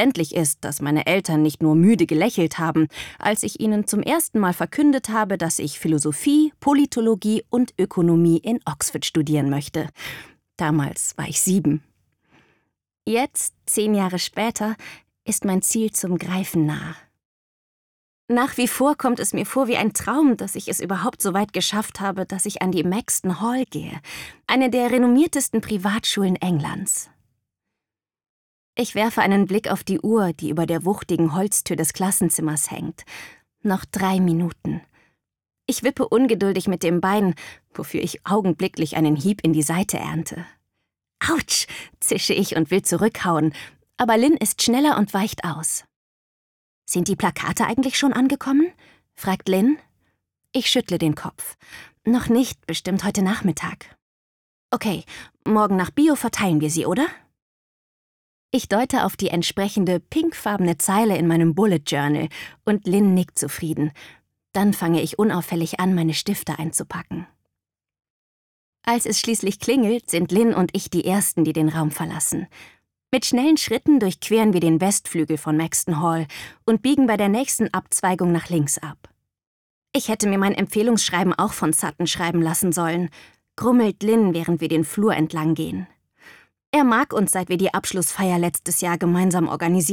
selbstverständlich ist, dass meine Eltern nicht nur müde gelächelt haben, als ich ihnen zum ersten Mal verkündet habe, dass ich Philosophie, Politologie und Ökonomie in Oxford studieren möchte. Damals war ich 7. Jetzt, 10 Jahre später, ist mein Ziel zum Greifen nah. Nach wie vor kommt es mir vor wie ein Traum, dass ich es überhaupt so weit geschafft habe, dass ich an die Maxton Hall gehe, eine der renommiertesten Privatschulen Englands. Ich werfe einen Blick auf die Uhr, die über der wuchtigen Holztür des Klassenzimmers hängt. Noch 3 Minuten. Ich wippe ungeduldig mit dem Bein, wofür ich augenblicklich einen Hieb in die Seite ernte. Autsch, zische ich und will zurückhauen, aber Lynn ist schneller und weicht aus. »Sind die Plakate eigentlich schon angekommen?« fragt Lynn. Ich schüttle den Kopf. »Noch nicht, bestimmt heute Nachmittag.« »Okay, morgen nach Bio verteilen wir sie, oder?« Ich deute auf die entsprechende pinkfarbene Zeile in meinem Bullet Journal und Lynn nickt zufrieden. Dann fange ich unauffällig an, meine Stifte einzupacken. Als es schließlich klingelt, sind Lynn und ich die Ersten, die den Raum verlassen. Mit schnellen Schritten durchqueren wir den Westflügel von Maxton Hall und biegen bei der nächsten Abzweigung nach links ab. Ich hätte mir mein Empfehlungsschreiben auch von Sutton schreiben lassen sollen, grummelt Lynn, während wir den Flur entlang gehen. Er mag uns, seit wir die Abschlussfeier letztes Jahr gemeinsam organisiert